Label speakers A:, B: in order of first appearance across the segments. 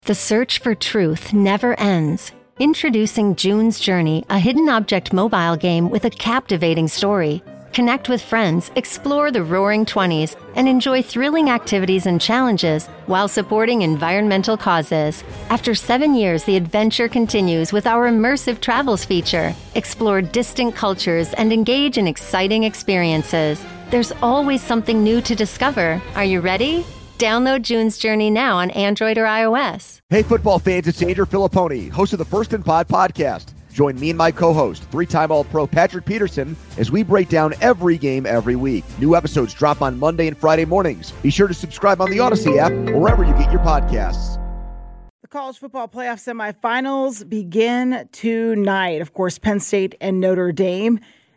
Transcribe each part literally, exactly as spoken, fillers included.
A: The search for truth never ends. Introducing June's Journey, a hidden object mobile game with a captivating story. Connect with friends, explore the roaring twenties, and enjoy thrilling activities and challenges while supporting environmental causes. After seven years, the adventure continues with our immersive travels feature. Explore distant cultures and engage in exciting experiences. There's always something new to discover. Are you ready? Download June's Journey now on Android or iOS.
B: Hey, football fans, it's Andrew Filipponi, host of the First and Pod podcast. Join me and my co-host, three-time All-Pro Patrick Peterson, as we break down every game every week. New episodes drop on Monday and Friday mornings. Be sure to subscribe on the Odyssey app or wherever you get your podcasts.
C: The college football playoff semifinals begin tonight. Of course, Penn State and Notre Dame.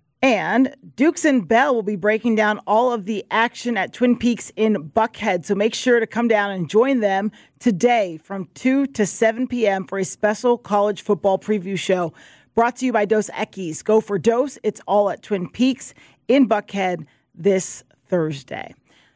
C: And Dukes and Bell will be breaking down all of the action at Twin Peaks in Buckhead. So make sure to come down and join them today from two to seven p.m. for a special college football preview show brought to you by Dos Equis. Go for Dos. It's all at Twin Peaks in Buckhead this Thursday.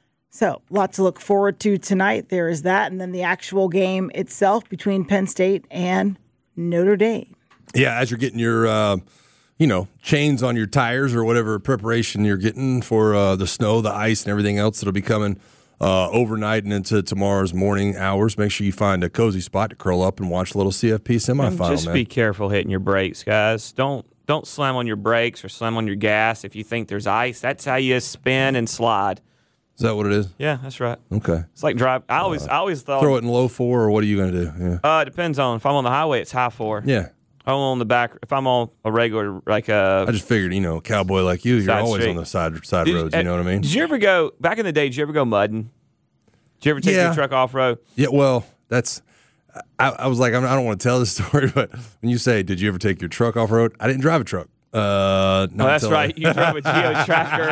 C: So lots to look forward to tonight. There is that. And then the actual game itself between Penn State and Notre Dame.
D: Yeah, as you're getting your... Uh you know, chains on your tires or whatever preparation you're getting for uh, the snow, the ice, and everything else that'll be coming uh, overnight and into tomorrow's morning hours. Make sure you find a cozy spot to curl up and watch a little C F P semifinal.
E: Just
D: man.
E: be careful hitting your brakes, guys. Don't don't slam on your brakes or slam on your gas if you think there's ice. That's how you spin and slide.
D: Is that what it is?
E: Yeah, that's right.
D: Okay.
E: It's like drive. I always, uh, I always thought.
D: Throw it in low four, or what are you going to do? Yeah.
E: Uh, it depends on if I'm on the highway, it's high four.
D: Yeah.
E: I'm on the back. If I'm on a regular, like a.
D: I just figured, you know, cowboy like you, you're always
E: street.
D: on the side side
E: did,
D: roads. You know what I mean?
E: Did you ever go back in the day? Did you ever go mudding? Did you ever take
D: yeah.
E: your truck off road?
D: Yeah. Well, that's. I, I was like, I don't want to tell this story, but when you say, "Did you ever take your truck off road?" I didn't drive a truck. Uh,
E: oh, that's right. I, you drove a Geo Tracker.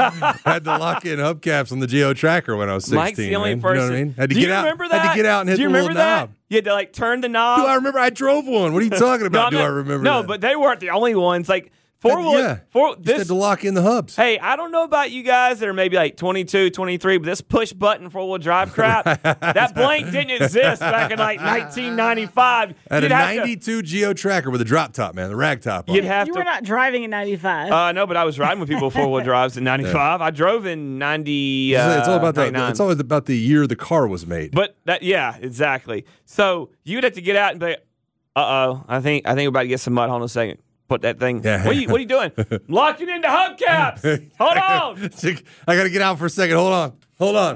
D: I had to lock in hubcaps on the Geo Tracker when I was sixteen.
E: Mike's the only
D: man.
E: person.
D: You know what I mean? Had to
E: Do
D: get
E: you
D: out.
E: remember that?
D: Had to get out and hit
E: Do you
D: the
E: remember
D: little
E: that?
D: knob.
E: You had to like turn the knob.
D: Do I remember? I drove one. What are you talking about?
E: no,
D: Do
E: not,
D: I remember?
E: No,
D: that?
E: but they weren't the only ones. Like four wheel.
D: Yeah.
E: Four.
D: Just
E: This
D: had to lock in the hubs.
E: Hey, I don't know about you guys that are maybe like twenty-two, twenty-three, but this push button four wheel drive crap, that blank didn't exist back in like nineteen ninety-five.
D: I had
E: You'd
D: a
E: have
D: ninety-two to, Geo Tracker with a drop top, man, the rag top. On
E: You'd
D: it.
E: have
C: you
E: to,
C: were not driving in ninety-five.
E: Uh, no, but I was riding with people four wheel drives in ninety-five. Yeah. I drove in ninety. Uh,
D: it's all about the,
E: ninety-nine.
D: It's always about the year the car was made.
E: But that, yeah, exactly. So you'd have to get out and be, uh oh, I think I think we're about to get some mud. Hold on a second. Put that thing. Yeah. What are you, what are you doing? Locking into hubcaps. Hold on.
D: I got to get out for a second. Hold on. Hold on.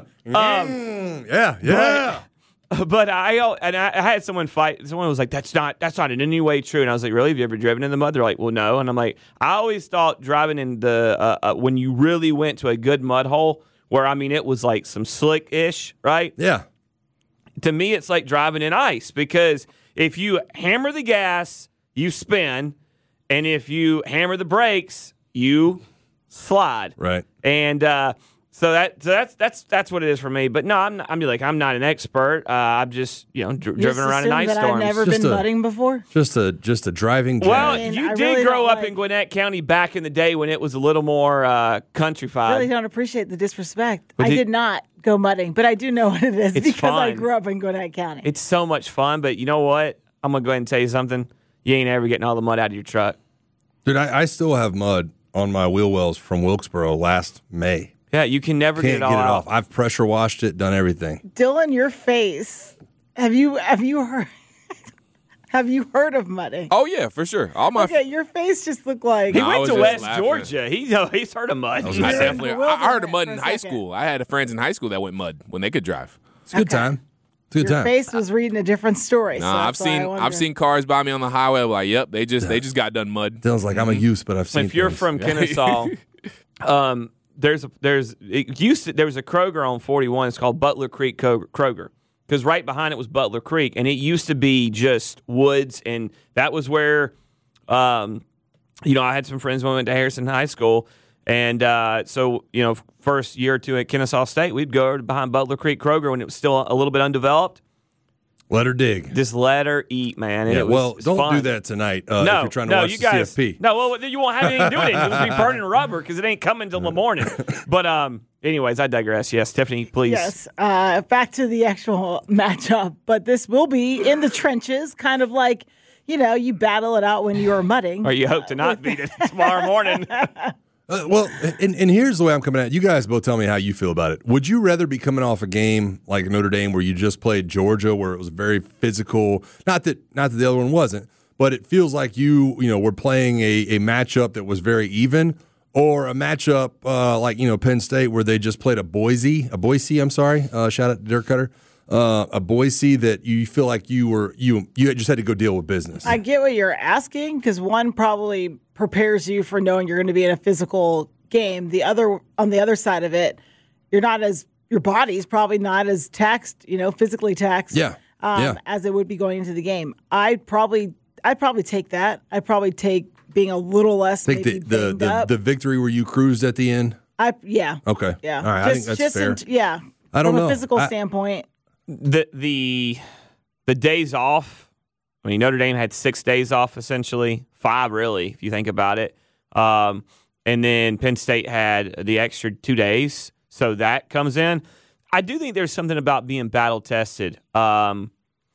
D: Um, yeah. Yeah.
E: But, but I and I, I had someone fight. Someone was like, "That's not that's not in any way true." And I was like, "Really? Have you ever driven in the mud?" They're like, "Well, no." And I'm like, I always thought driving in the uh, uh, when you really went to a good mud hole, where I mean it was like some slick ish, right?
D: Yeah.
E: To me, it's like driving in ice because if you hammer the gas, you spin. And if you hammer the brakes, you slide.
D: Right.
E: And uh, so that so that's that's that's what it is for me. But no, I'm not, I'm like I'm not an expert. Uh, I've just you know dr-
C: you
E: driven around in ice
C: that
E: storms.
C: I've never
D: Just
C: been
D: a-
C: mudding before.
D: Just a just a driving jam.
E: Well,
C: I mean,
E: you
C: I
E: did
C: really
E: grow
C: don't
E: up
C: like-
E: in Gwinnett County back in the day when it was a little more uh, countrified.
C: I really don't appreciate the disrespect.
E: But
C: I
E: did-
C: did not go mudding, but I do know what it is
E: It's
C: because I
E: fun.
C: grew up in Gwinnett County.
E: It's so much fun, but you know what? I'm gonna go ahead and tell you something. You ain't ever getting all the mud out of your truck.
D: Dude, I, I still have mud on my wheel wells from Wilkesboro last May.
E: Yeah, you can never
D: Can't
E: get it all
D: get it
E: out.
D: off. I've pressure washed it, done everything.
C: Dylan, your face. Have you have you heard have you heard of mudding?
F: Oh yeah, for sure. All my
C: Okay, your face just looked like
E: He
F: No, I
E: went
F: was
E: to
F: just
E: West
F: laughing.
E: Georgia. He uh, he's heard of mud.
D: was
F: I
D: gonna say.
F: definitely. I I heard of mud
C: For
F: in
C: a
F: high
C: second.
F: school. I had friends in high school that went mud when they could drive.
D: It's a good
C: Okay.
D: time. It's a good
C: your
D: time.
C: face was reading a different story. so
F: Nah, I've
C: that's why I
F: seen
C: wondered.
F: I've seen cars by me on the highway. I'm like, yep, they just they just got done mud.
D: Dylan's like, I'm a use, but I've seen
E: If you're
D: things.
E: from Kennesaw, um, there's a, there's it used to, there was a Kroger on forty-one. It's called Butler Creek Kroger because right behind it was Butler Creek, and it used to be just woods, and that was where, um, you know, I had some friends when I went to Harrison High School, and uh, so you know, first year or two at Kennesaw State, we'd go behind Butler Creek Kroger when it was still a little bit undeveloped.
D: Let her dig.
E: Just let her eat, man. And
D: Yeah,
E: it was,
D: well,
E: it's
D: don't
E: fun.
D: do that tonight uh,
E: no,
D: if you're trying to
E: no,
D: watch
E: you
D: the
E: guys,
D: C F P.
E: No, well, you won't have anything to do with it. You'll just be burning rubber because it ain't coming till the morning. But um, anyways, I digress. Yes, Tiffany, please.
C: Yes. Uh, back to the actual matchup, but this will be in the trenches, kind of like, you know, you battle it out when you're mudding.
E: Or you hope to not beat it tomorrow morning.
D: Uh, well, and, and here's the way I'm coming at it. You guys both tell me how you feel about it. Would you rather be coming off a game like Notre Dame where you just played Georgia, where it was very physical? Not that not that the other one wasn't, but it feels like you you know were playing a, a matchup that was very even, or a matchup uh, like you know Penn State where they just played a Boise, a Boise. I'm sorry, uh, shout out to Dirk Cutter. Uh, a Boise that you feel like you were you you just had to go deal with business.
C: I get what you're asking because one probably prepares you for knowing you're going to be in a physical game. The other, on the other side of it, you're not as your body's probably not as taxed, you know, physically taxed,
D: Yeah.
C: Um,
D: Yeah.
C: as it would be going into the game. I'd probably I'd probably take that. I'd probably take being a little less
D: Think
C: maybe
D: the the,
C: banged
D: the
C: up.
D: the victory where you cruised at the end.
C: I yeah
D: Okay.
C: yeah.
D: All right.
C: Just,
D: I think that's
C: just
D: fair.
C: in- yeah.
D: I don't
C: From
D: know.
C: a physical
D: I-
C: standpoint.
E: the the the days off. I mean, Notre Dame had six days off essentially, five really, if you think about it. Um, and then Penn State had the extra two days, so that comes in. I do think there's something about being battle tested, um,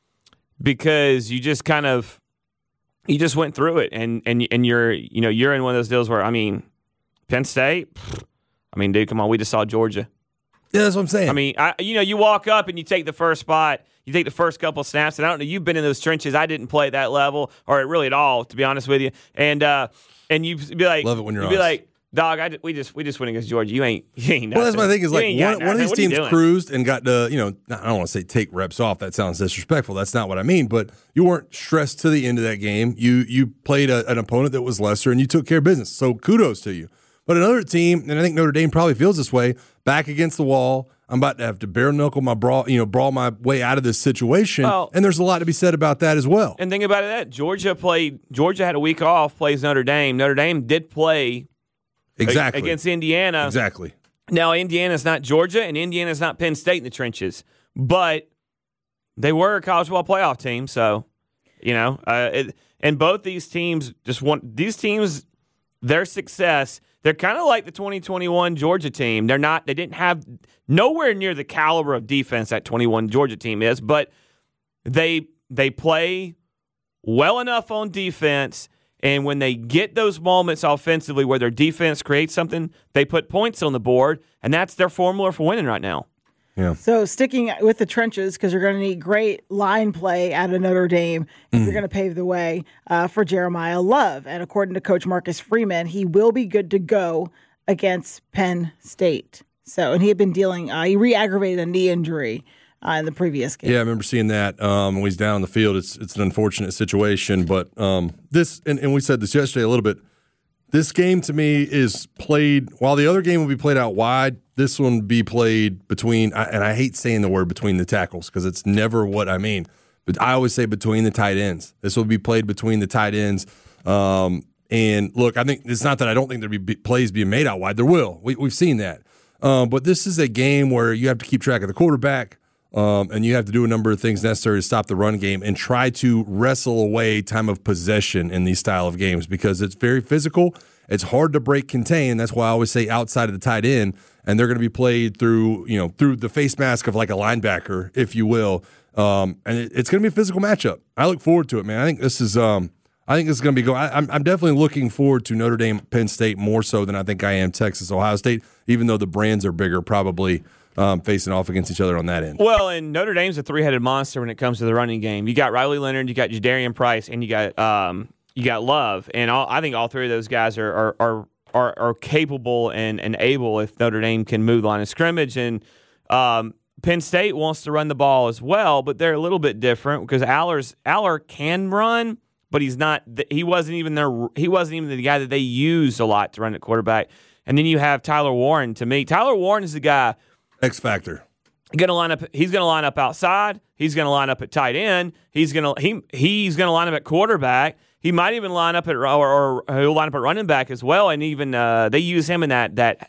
E: because you just kind of you just went through it, and and and you're you know you're in one of those deals where I mean, Penn State. I mean, dude, come on, we just saw Georgia.
D: Yeah, that's what I'm saying.
E: I mean, I, you know, you walk up and you take the first spot, you take the first couple of snaps, and I don't know, you've been in those trenches. I didn't play at that level, or really at all, to be honest with you. And uh, and you be like,
D: Love it when you're
E: you'd be
D: honest.
E: like, dog, I, we just we just went against Georgia. You ain't, you ain't.
D: Well, that's my
E: nothing.
D: thing is
E: You
D: like
E: ain't got
D: one, one of
E: nothing.
D: these
E: What are you
D: teams
E: doing?
D: cruised and got to, you know, I don't want to say take reps off. That sounds disrespectful. That's not what I mean. But you weren't stressed to the end of that game. You you played a, an opponent that was lesser and you took care of business. So kudos to you. But another team, and I think Notre Dame probably feels this way, back against the wall. I'm about to have to bare knuckle my brawl, you know, brawl my way out of this situation.
E: Well,
D: and there's a lot to be said about that as well.
E: And think about it, that Georgia played. Georgia had a week off. Plays Notre Dame. Notre Dame did play
D: Exactly.
E: against Indiana.
D: Exactly.
E: Now, Indiana's not Georgia, and Indiana's not Penn State in the trenches, but they were a college football playoff team. So, you know, uh, it, and both these teams just want these teams, their success. They're kind of like the twenty twenty-one Georgia team. They're not. They didn't have nowhere near the caliber of defense that twenty-one Georgia team is, but they they play well enough on defense. And when they get those moments offensively where their defense creates something, they put points on the board, and that's their formula for winning right now.
D: Yeah.
C: So sticking with the trenches, because you're going to need great line play out of Notre Dame if
D: Mm.
C: you're going to pave the way uh, for Jeremiah Love. And according to Coach Marcus Freeman, he will be good to go against Penn State. So, and he had been dealing, uh, he re-aggravated a knee injury uh, in the previous game.
D: Yeah, I remember seeing that um, when he's down on the field. It's it's an unfortunate situation, but um, this and, and we said this yesterday a little bit. This game to me is played while the other game will be played out wide. This one will be played between, and I hate saying the word between the tackles because it's never what I mean. But I always say between the tight ends. This will be played between the tight ends. Um, and look, I think it's not that I don't think there'll be plays being made out wide. There will. We, we've seen that. Um, but this is a game where you have to keep track of the quarterback. Um, and you have to do a number of things necessary to stop the run game and try to wrestle away time of possession in these style of games because it's very physical. It's hard to break contain. That's why I always say outside of the tight end, and they're going to be played through, you know, through the face mask of like a linebacker, if you will. Um, and it, it's going to be a physical matchup. I look forward to it, man. I think this is, um, I think this is going to be going. I'm, I'm definitely looking forward to Notre Dame, Penn State more so than I think I am Texas, Ohio State, even though the brands are bigger, probably. Um, facing off against each other on that end.
E: Well, and Notre Dame's a three-headed monster when it comes to the running game. You got Riley Leonard, you got Jadarian Price, and you got um, you got Love, and all, I think all three of those guys are are are, are, are capable and, and able if Notre Dame can move the line of scrimmage. And um, Penn State wants to run the ball as well, but they're a little bit different because Aller's Aller can run, but he's not. He wasn't even their. He wasn't even the guy that they used a lot to run at quarterback. And then you have Tyler Warren. To me, Tyler Warren is the guy.
D: X factor.
E: Going to line up. He's going to line up outside. He's going to line up at tight end. He's going to he he's going to line up at quarterback. He might even line up at or, or he'll line up at running back as well. And even uh, they use him in that that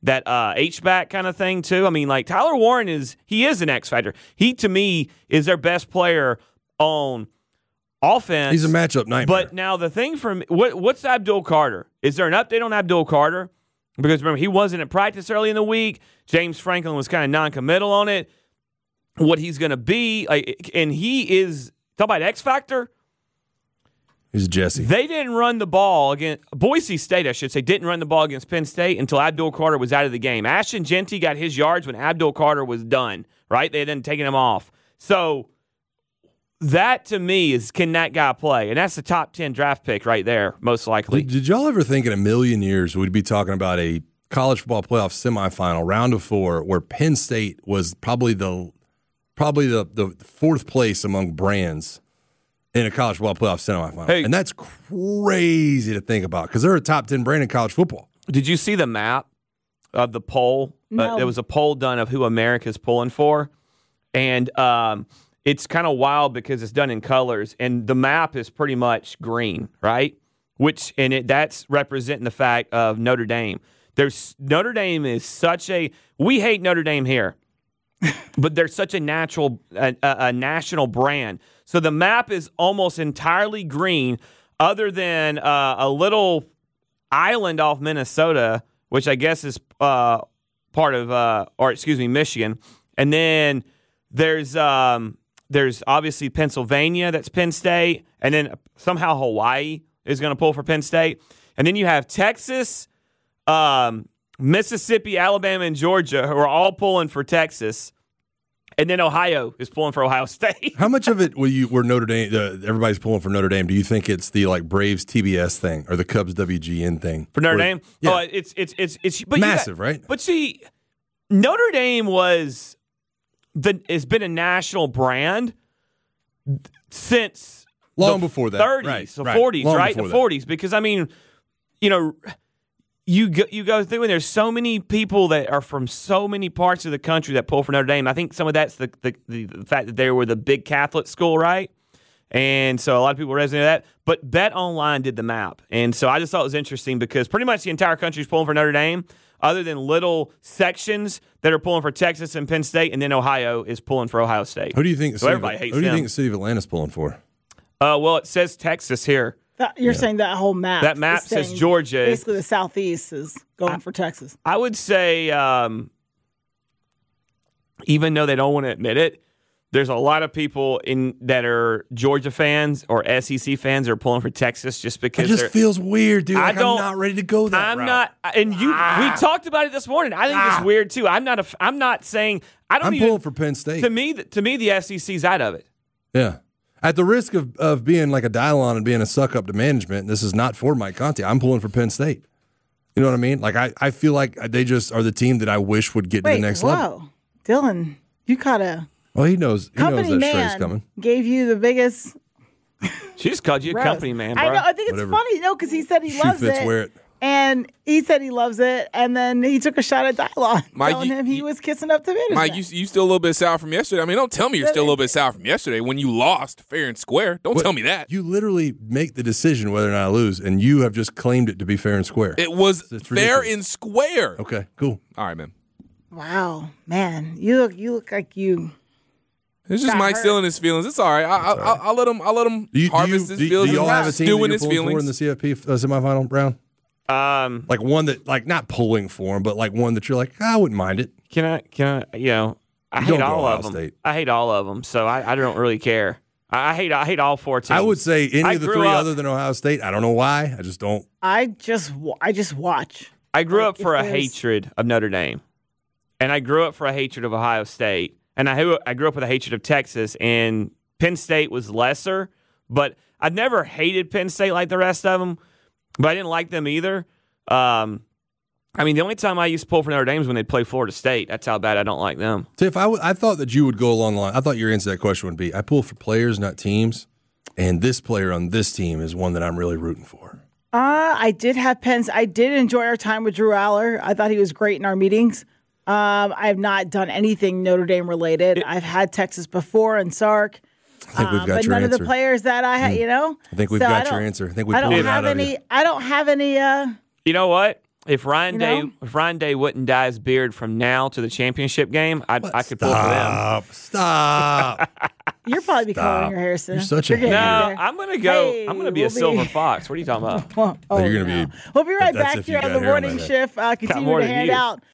E: that uh, H-back kind of thing too. I mean, like Tyler Warren is he is an X factor. He to me is their best player on offense.
D: He's a matchup nightmare.
E: But now the thing for me, what, what's Abdul Carter? Is there an update on Abdul Carter? Because remember, he wasn't at practice early in the week. James Franklin was kind of non-committal on it. What he's going to be, like, and he is talk about X factor.
D: He's Jesse.
E: They didn't run the ball against Boise State, I should say, didn't run the ball against Penn State until Abdul Carter was out of the game. Ashton Jeanty got his yards when Abdul Carter was done, right? They hadn't taken him off. So that, to me, is can that guy play? And that's the top ten draft pick right there, most likely.
D: Did, did y'all ever think in a million years we'd be talking about a college football playoff semifinal, round of four, where Penn State was probably the probably the, the fourth place among brands in a college football playoff semifinal?
E: Hey.
D: And that's crazy to think about because they're a top ten brand in college football.
E: Did you see the map of the poll?
C: No.
E: Uh, there was a poll done of who America's pulling for. And um, it's kind of wild because it's done in colors. And the map is pretty much green, right? Which and it that's representing the fact of Notre Dame. There's Notre Dame is such a – we hate Notre Dame here. But they're such a natural, a, a, a national brand. So the map is almost entirely green, other than uh, a little island off Minnesota, which I guess is uh, part of, uh, or excuse me, Michigan. And then there's um, there's obviously Pennsylvania, that's Penn State, and then somehow Hawaii is going to pull for Penn State, and then you have Texas, um, Mississippi, Alabama, and Georgia, who are all pulling for Texas. And then Ohio is pulling for Ohio State.
D: How much of it will you were Notre Dame? Uh, everybody's pulling for Notre Dame. Do you think it's the like Braves T B S thing or the Cubs W G N thing
E: For Notre
D: or,
E: Dame?
D: Yeah,
E: Oh, it's it's it's it's but you
D: massive,
E: got-
D: right?
E: But see, Notre Dame was the has been a national brand since
D: Long
E: the
D: before that,
E: thirties,
D: right,
E: the
D: right.
E: forties,
D: Long
E: right?
D: before
E: The
D: that.
E: forties, because I mean, you know, you go, you go through and there's so many people that are from so many parts of the country that pull for Notre Dame. I think some of that's the the, the, the fact that they were the big Catholic school, right? And so a lot of people resonate with that. But Bet Online did the map. And so I just thought it was interesting because pretty much the entire country is pulling for Notre Dame, other than little sections that are pulling for Texas and Penn State, and then Ohio is pulling for Ohio State.
D: Who do you think? The
E: So
D: city
E: everybody
D: of,
E: hates
D: Who do you
E: them.
D: think the city of Atlanta's pulling for?
E: Uh, well, it says Texas here.
C: That, you're saying that whole map.
E: That map
C: is
E: says
C: saying
E: Georgia.
C: Basically, the Southeast is going for Texas.
E: I would say, um, even though they don't want to admit it, there's a lot of people in that are Georgia fans or S E C fans that are pulling for Texas just
D: It
E: because
D: just
E: they're.
D: feels weird, dude.
E: I
D: Like,
E: don't-
D: I'm not ready to go that
E: I'm
D: route.
E: not, and you. We talked about it this morning. I think it's weird too. I'm not. A, I'm not saying. I don't
D: I'm
E: even.
D: pulling for Penn State.
E: To me, to me, the S E C's out of it.
D: Yeah. At the risk of, of being like a dial-on and being a suck-up to management, this is not for Mike Conte. I'm pulling for Penn State. You know what I mean? Like, I, I feel like they just are the team that I wish would get
C: Wait,
D: to the next
C: whoa.
D: level.
C: Dylan, you caught a
D: Well, he knows he knows
C: company
D: that Shrey's
C: man
D: coming.
C: gave you the biggest
E: She just called you a
C: roast.
E: company man, bro.
C: I know. I think it's
D: Whatever.
C: funny, no, because he said he
D: Shoe
C: loves
D: fits,
C: it.
D: wear it.
C: And he said he loves it, and then he took a shot at Dylon,
F: Mike,
C: telling
F: you-
C: him he
F: you-
C: was kissing up to management.
F: Mike, you you still a little bit sour from yesterday. I mean, don't tell me you're still a little bit sour from yesterday when you lost fair and square. Don't
D: What-
F: tell me that.
D: You literally make the decision whether or not I lose, and you have just claimed it to be fair and square.
F: It was
D: It's
F: fair
D: ridiculous.
F: and square.
D: Okay, cool.
F: All right, man.
C: Wow, man, you look you look like you.
F: It's just
C: Got
F: Mike
C: hurt.
F: stealing his feelings. It's all right. I, I, I, I'll let him. I'll let him
D: Do you, do you,
F: harvest his
D: do,
F: feelings.
D: do y'all
F: and
D: have a team
F: stew
D: that
F: in
D: you're
F: his
D: pulling for in
F: feelings.
D: the C F P uh, semifinal round?
E: Um,
D: Like one that, like not pulling for him, but like one that you're like, I wouldn't mind it.
E: can I? Can I? You know, I
D: You
E: hate
D: don't go
E: all
D: Ohio
E: of them.
D: State.
E: I hate all of them. So I, I don't really care. I, I hate. I hate all four teams.
D: I would say any
E: I
D: of the
E: grew
D: three
E: up-
D: other than Ohio State. I don't know why. I just don't.
C: I just wa- I just watch.
E: I grew
C: Like,
E: up for
C: if
E: a
C: there's-
E: hatred of Notre Dame, and I grew up for a hatred of Ohio State, and I I grew up with a hatred of Texas. And Penn State was lesser, but I've never hated Penn State like the rest of them. But I didn't like them either. Um, I mean, the only time I used to pull for Notre Dame is when they'd play Florida State. That's how bad I don't like them.
D: Tiff, I, w- I thought that you would go along the line. I thought your answer to that question would be I pull for players, not teams. And this player on this team is one that I'm really rooting for.
C: Uh, I did have Penn's. I did enjoy our time with Drew Aller. I thought he was great in our meetings. Um, I have not done anything Notre Dame related. I've had Texas before and Sark.
D: I think we've
C: um,
D: got
C: but
D: your
C: none
D: answer.
C: of the players that I had, you know.
D: I think we've
C: So
D: got
C: I
D: your
C: don't-
D: answer. I think we
C: I don't
D: pulled it
C: have
D: out of
C: any.
D: you.
C: I don't have any. Uh,
E: You know what? If Ryan
C: You
E: Day,
C: know?
E: if Ryan Day wouldn't dye his beard from now to the championship game, I I could pull for them.
D: Stop. Stop.
C: You're probably be coloring
D: Stop.
C: your hair soon.
D: You're such a
C: getting
E: No,
D: hater.
C: there.
E: I'm gonna go.
C: Hey,
E: I'm gonna be
C: we'll
E: a silver fox. What are you talking about?
C: Well, oh,
D: you're gonna
C: no.
D: be-
C: We'll be right
D: that's
C: back
D: if you
C: here on
D: got
C: the
D: hair on
C: morning
D: my head.
C: shift. Uh, continue
E: more
C: to
E: than
C: hand
E: you.
C: out